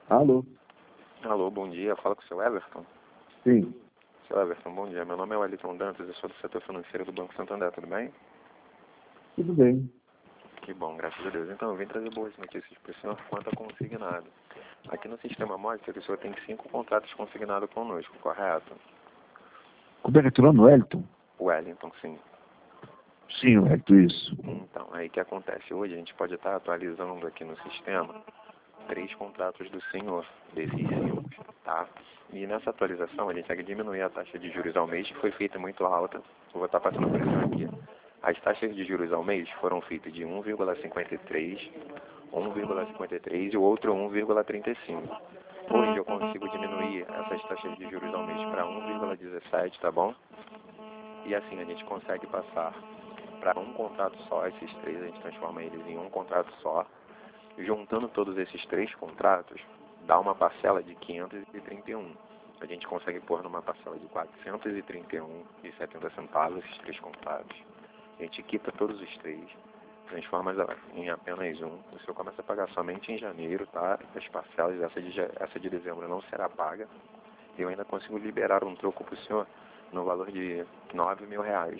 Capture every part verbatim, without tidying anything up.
Alô? Alô, bom dia. Fala com o seu Everton. Sim. Seu Everton, bom dia. Meu nome é Wellington Dantas, eu sou do setor financeiro do Banco Santander, tudo bem? Tudo bem. Que bom, graças a Deus. Então, eu vim trazer boas notícias para o senhor quanto a consignado. Aqui no sistema Módicas, o senhor tem cinco contratos consignados conosco, correto? Como é que é teu nome, Wellington? Wellington, sim. Sim, Wellington, isso. Então, aí o que acontece? Hoje a gente pode estar atualizando aqui no sistema três contratos do senhor, desses cinco, tá? E nessa atualização a gente vai diminuir a taxa de juros ao mês, que foi feita muito alta. Eu vou estar passando por isso aqui. As taxas de juros ao mês foram feitas de um vírgula cinquenta e três, um vírgula cinquenta e três e o outro um vírgula trinta e cinco. Hoje eu consigo diminuir essas taxas de juros ao mês para um vírgula dezessete, tá bom? E assim a gente consegue passar para um contrato só, esses três, a gente transforma eles em um contrato só. Juntando todos esses três contratos, dá uma parcela de quinhentos e trinta e um. A gente consegue pôr numa parcela de quatrocentos e trinta e um e setenta centavos esses três contratos. A gente quita todos os três, transforma em apenas um. O senhor começa a pagar somente em janeiro, tá? As parcelas, essa de, essa de dezembro não será paga. E eu ainda consigo liberar um troco para o senhor no valor de nove mil reais.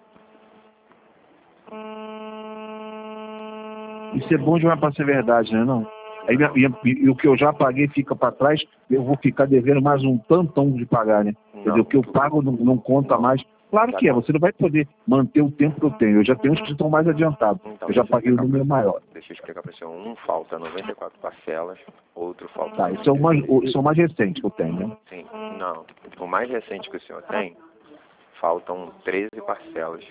Isso é bom demais para ser verdade, né, não? Aí, e, e, e o que eu já paguei fica para trás, eu vou ficar devendo mais um tantão de pagar, né? Quer dizer, o que eu pago não, não conta mais. Claro que é, você não vai poder manter o tempo que eu tenho. Eu já tenho uns que estão mais adiantados. Então, eu já deixa eu paguei o explicar número pra- maior. Deixa eu explicar para o senhor. Um falta noventa e quatro parcelas, outro falta Tá, isso é o mais, cento e dezesseis. isso é o mais recente que eu tenho, né? Sim, não. O mais recente que o senhor tem, faltam treze parcelas.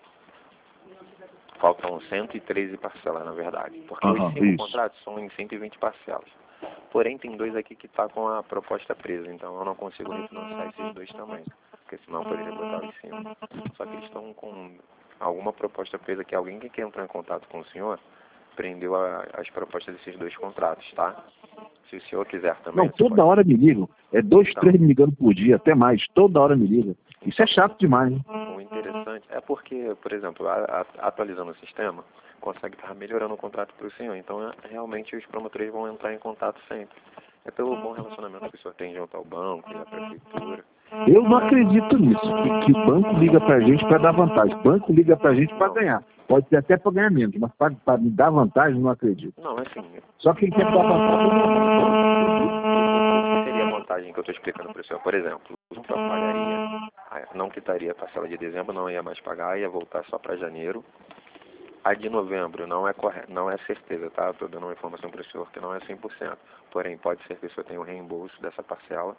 Faltam cento e treze parcelas, na verdade. Porque Aham, os cinco isso. contratos são em cento e vinte parcelas. Porém, tem dois aqui que tá com a proposta presa, então eu não consigo refinanciar esses dois também. Porque senão eu poderia botar os cinco. Só que eles estão com alguma proposta presa que alguém que quer entrar em contato com o senhor prendeu a, as propostas desses dois contratos, tá? Se o senhor quiser também, Não, você toda pode... hora me ligam. É dois, Então, três me ligando por dia, até mais. Toda hora me liga. Isso é chato demais, né? o interessante é porque, por exemplo, a, a, atualizando o sistema, consegue estar melhorando o contrato para o senhor. Então, é, realmente, os promotores vão entrar em contato sempre. É pelo bom relacionamento que o senhor tem junto ao banco e à prefeitura. Eu não acredito nisso, que, que o banco liga pra gente para dar vantagem. O banco liga pra gente para Não, ganhar. Pode ser até para ganhar menos, mas para me dar vantagem, não acredito. não, é assim, Só que ele quer dar vantagem. o que seria a vantagem que eu estou explicando para o senhor? Por exemplo, o senhor pagaria, não quitaria a parcela de dezembro, não ia mais pagar, ia voltar só para janeiro. A de novembro não é correto, não é certeza, tá? Estou dando uma informação para o senhor que não é cem por cento. Porém, pode ser que o senhor tenha um reembolso dessa parcela.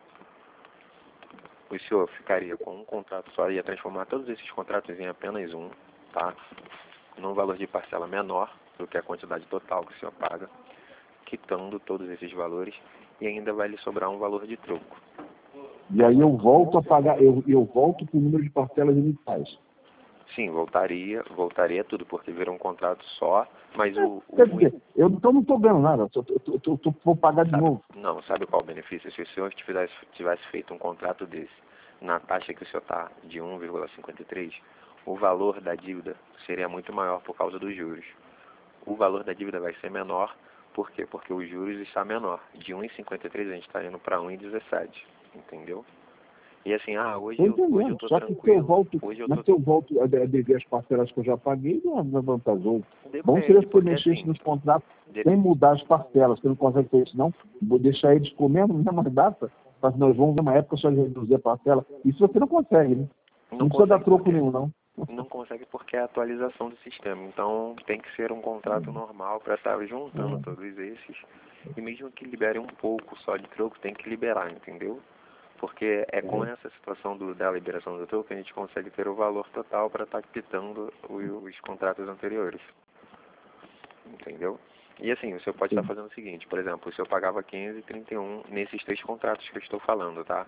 O senhor ficaria com um contrato só, ia transformar todos esses contratos em apenas um, tá? Num valor de parcela menor do que a quantidade total que o senhor paga, quitando todos esses valores, e ainda vai lhe sobrar um valor de troco. E aí eu volto a pagar, eu, eu volto com o número de parcelas iniciais. Sim, voltaria, voltaria tudo, porque virou um contrato só, mas o... Quer o dizer, eu então não estou ganhando nada, eu, tô, eu, tô, eu vou pagar de sabe, novo. não, sabe qual o benefício? Se o senhor tivesse, tivesse feito um contrato desse, na taxa que o senhor está, de um vírgula cinquenta e três, o valor da dívida seria muito maior por causa dos juros. O valor da dívida vai ser menor, por quê? Porque os juros está menor. De um vírgula cinquenta e três a gente está indo para um vírgula dezessete, entendeu? E assim, ah, hoje Estou eu, hoje eu entendendo. tô Só que se eu tranquilo, volto, hoje eu mas tô... se eu volto a de- a dever as parcelas que eu já paguei, não é vantajoso. Bom seria Depende, se você porque mexesse assim, nos contratos de- sem mudar as parcelas. Você não consegue ter isso, não? Vou deixar eles comendo na mesma data. Mas nós vamos ver uma época só de reduzir a parcela. Isso você não consegue, né? não Não precisa dar consegue troco porque nenhum, não. não consegue porque é a atualização do sistema. Então tem que ser um contrato normal para estar juntando todos esses. E mesmo que libere um pouco só de troco, tem que liberar, entendeu? Porque é com essa situação do, da liberação do troco que a gente consegue ter o valor total para estar quitando o- os contratos anteriores. Entendeu? E assim, o senhor pode estar fazendo o seguinte, por exemplo, o senhor pagava quinze e trinta e um nesses três contratos que eu estou falando, tá?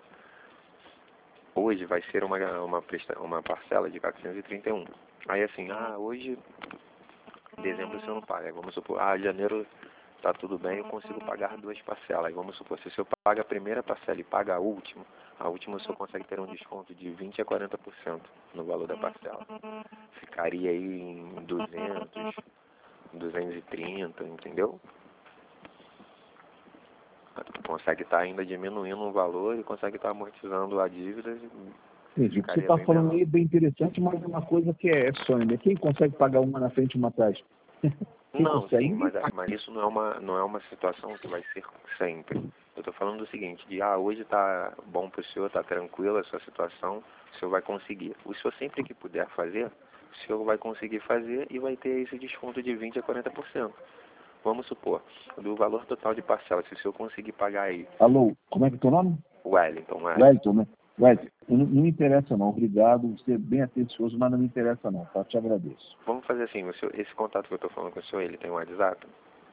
Hoje vai ser uma, uma, presta, uma parcela de quatrocentos e trinta e um. Aí assim, ah, hoje, dezembro o senhor não paga. Aí vamos supor, ah, janeiro tá tudo bem, eu consigo pagar duas parcelas. Aí vamos supor, se o senhor paga a primeira parcela e paga a última, a última o senhor consegue ter um desconto de vinte a quarenta por cento no valor da parcela. Ficaria aí em duzentos, duzentos e trinta, entendeu? consegue estar ainda diminuindo o valor e consegue estar amortizando a dívida. Entendi. O que você está falando aí é bem interessante, mas é uma coisa que é sonho, né? Quem consegue pagar uma na frente e uma atrás? Quem Não, consegue? sim, mas, mas isso não é, uma, não é uma situação que vai ser sempre. Eu estou falando do seguinte, de ah, hoje está bom para o senhor, está tranquila a sua situação, o senhor vai conseguir. O senhor sempre que puder fazer, o senhor vai conseguir fazer e vai ter esse desconto de vinte a quarenta por cento. Vamos supor, do valor total de parcela, se o senhor conseguir pagar aí. Alô, como é que é o teu nome? Wellington, Wellington. Wellington, né? Wellington, não, não me interessa não, obrigado, você é bem atencioso, mas não me interessa não, tá? Te agradeço. Vamos fazer assim, o senhor, esse contato que eu estou falando com o senhor, ele tem um WhatsApp?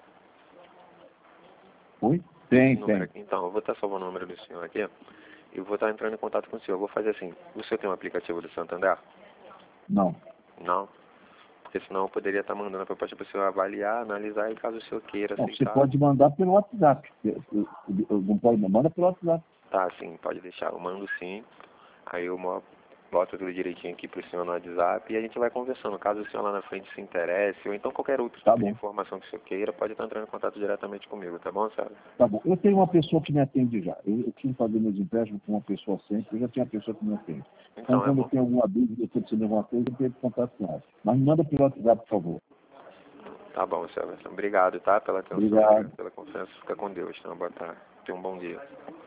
Oi? Tem, Número, tem. então, eu vou estar salvando o número do senhor aqui e vou estar entrando em contato com o senhor. Eu vou fazer assim, o senhor tem um aplicativo do Santander? Não. Não? Porque senão eu poderia estar mandando a proposta para o senhor avaliar, analisar e caso o senhor queira Não, você aceitar. pode mandar pelo WhatsApp. Eu, eu, eu, não pode, manda pelo WhatsApp. Tá, sim, pode deixar. Eu mando sim. Aí eu mo- boto tudo direitinho aqui pro senhor no WhatsApp e a gente vai conversando. Caso o senhor lá na frente se interesse, ou então qualquer outro Tá tipo de bom. informação que o senhor queira, pode estar entrando em contato diretamente comigo, tá bom, senhora? Tá bom. Eu tenho uma pessoa que me atende já. Eu, eu tinha que fazer meus empréstimos com uma pessoa sempre, eu já tinha uma pessoa que me atende. Então, Então, é quando eu bom. tenho alguma dúvida, eu estou precisando de alguma coisa, eu tenho que contato com ela. Mas me manda pelo WhatsApp, por favor. Tá bom, senhora. Obrigado, tá? Pela atenção, Obrigado. pela confiança. Fica com Deus. Então, boa tarde. Tenha um bom dia.